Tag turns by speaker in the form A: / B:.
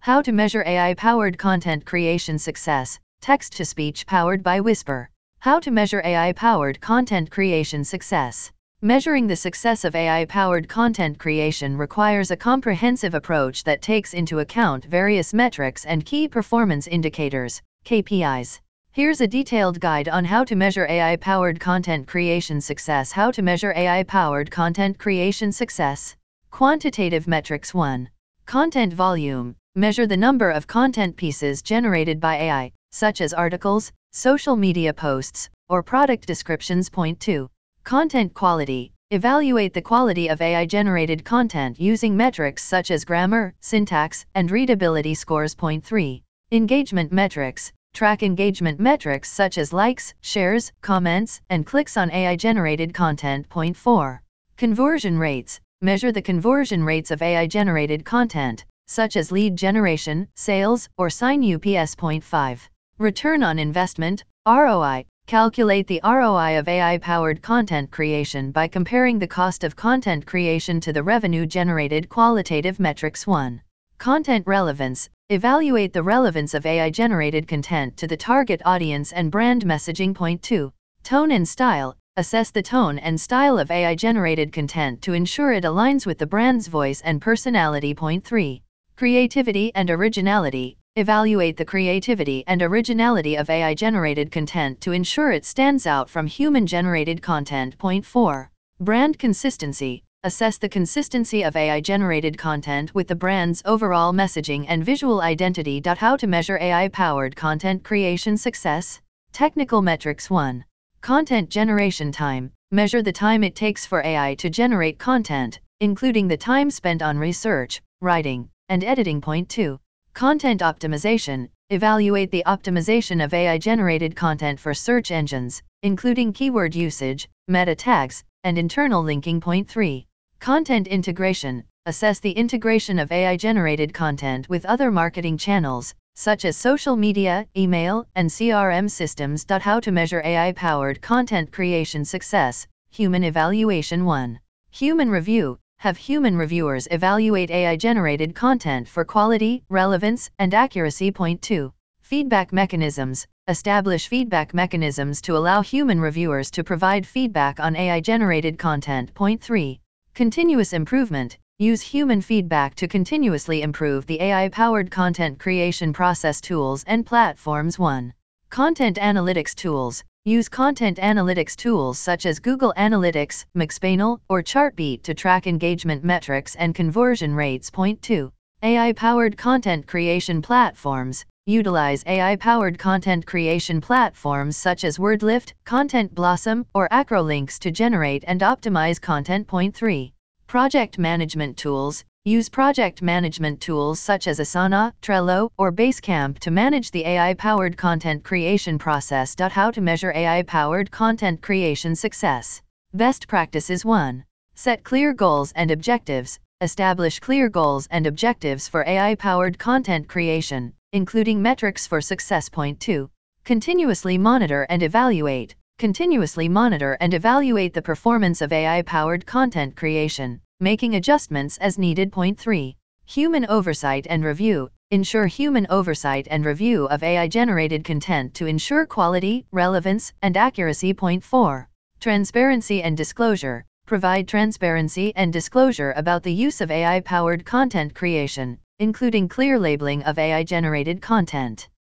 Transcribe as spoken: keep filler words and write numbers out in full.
A: How to measure A I-powered content creation success, text-to-speech powered by Whisper. How to measure A I-powered content creation success. Measuring the success of A I-powered content creation requires a comprehensive approach that takes into account various metrics and key performance indicators, K P Is. Here's a detailed guide on how to measure A I-powered content creation success. How to measure A I-powered content creation success. Quantitative metrics. one. Content volume. Measure the number of content pieces generated by A I, such as articles, social media posts, or product descriptions. Point two. Content quality. Evaluate the quality of A I-generated content using metrics such as grammar, syntax, and readability scores. Point three. Engagement metrics. Track engagement metrics such as likes, shares, comments, and clicks on A I-generated content. Point four. Conversion rates. Measure the conversion rates of A I-generated content, such as lead generation, sales, or sign-ups. Point five. Return on investment, R O I. Calculate the R O I of A I-powered content creation by comparing the cost of content creation to the revenue generated. Qualitative metrics. one. Content relevance. Evaluate the relevance of A I-generated content to the target audience and brand messaging. Point two. Tone and style. Assess the tone and style of A I-generated content to ensure it aligns with the brand's voice and personality. Point three. Creativity and originality. Evaluate the creativity and originality of A I-generated content to ensure it stands out from human-generated content. Point four. Brand consistency. Assess the consistency of A I-generated content with the brand's overall messaging and visual identity. How to measure A I-powered content creation success. Technical metrics. one. Content generation time. Measure the time it takes for A I to generate content, including the time spent on research, writing, and editing. Point two. Content optimization. Evaluate the optimization of A I-generated content for search engines, including keyword usage, meta tags, and internal linking. Point three. Content integration. Assess the integration of A I-generated content with other marketing channels, such as social media, email, and C R M systems. How to measure A I-powered content creation success. Human evaluation. one. Human review. Have human reviewers evaluate A I-generated content for quality, relevance, and accuracy. Point two. Feedback mechanisms. Establish feedback mechanisms to allow human reviewers to provide feedback on A I-generated content. Point three. Continuous improvement. Use human feedback to continuously improve the A I-powered content creation process. Tools and platforms. one. Content analytics tools. Use content analytics tools such as Google Analytics, Mixpanel, or Chartbeat to track engagement metrics and conversion rates. Point two. A I-powered content creation platforms. Utilize A I-powered content creation platforms such as Wordlift, Content Blossom, or Acrolinks to generate and optimize content. Point three. Project management tools. Use project management tools such as Asana, Trello, or Basecamp to manage the A I-powered content creation process. How to measure A I-powered content creation success. Best practices. one. Set clear goals and objectives. Establish clear goals and objectives for A I-powered content creation, including metrics for success. Point two. Continuously monitor and evaluate. Continuously monitor and evaluate the performance of A I-powered content creation, making adjustments as needed. Point three. Human oversight and review. Ensure human oversight and review of A I-generated content to ensure quality, relevance, and accuracy. Point four. Transparency and disclosure. Provide transparency and disclosure about the use of A I-powered content creation, including clear labeling of A I-generated content.